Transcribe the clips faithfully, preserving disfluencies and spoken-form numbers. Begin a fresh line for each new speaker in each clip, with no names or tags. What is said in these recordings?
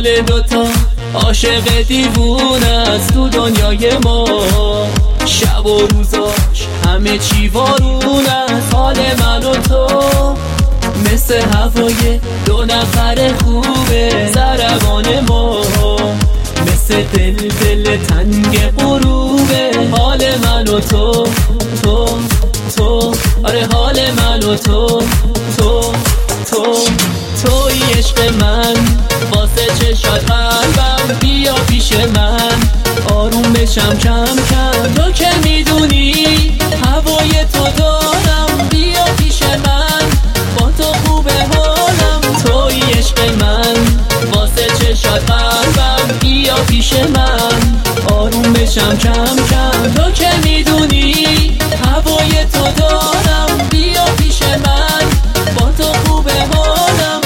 حال دوتا عاشق دیوونه است تو دنیای ما، شب و روزاش همه چی وارون است. حال من و تو مثل هوای دو نفر خوبه، ضربان ما مثل دل دل تنگ غروبه. حال من و تو تو تو آره حال من و تو تو تو توی عشق من، واسه چشات قلبم بیا پیش من، آروم بشم کم کم. تو که میدونی هوای تو دارم، بیا پیش من با تو خوبه حالم. توی عشق من، واسه چشات قلبم بیا پیش من، آروم بشم کم کم. تو که میدونی هوای تو دارم، بیا پیش من با تو خوبه حالم.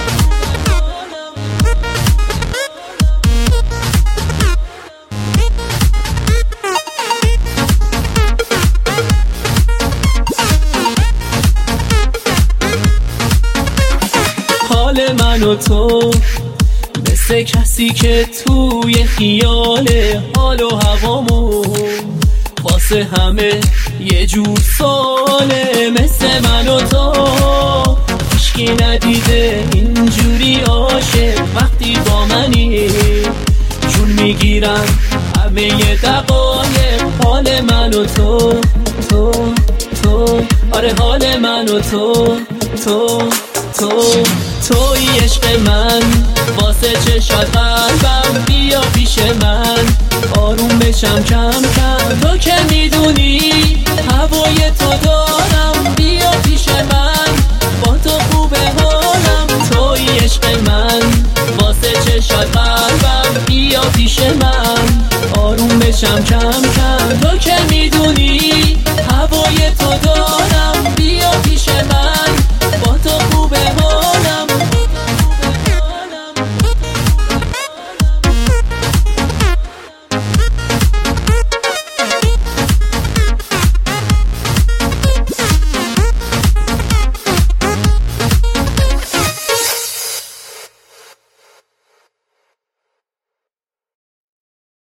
حال من و تو مثل کسی که توی خیاله، حال و هوامون واسه همه یه جور ساله. مثل من و تو هیچکی ندیده اینجوری عاشق، وقتی با منی جون میگیرم همه یه دقایق. حال من و تو تو تو آره حال من و تو تو تو توی عشق من، واسه چشات قلبم بیا پیش من، آروم بشم کم کم. تو که میدونی هوای تو دارم، بیا پیش من با تو خوبه حالم. توی عشق من، واسه چشات قلبم بیا پیش من، آروم بشم کم کم. تو که میدونی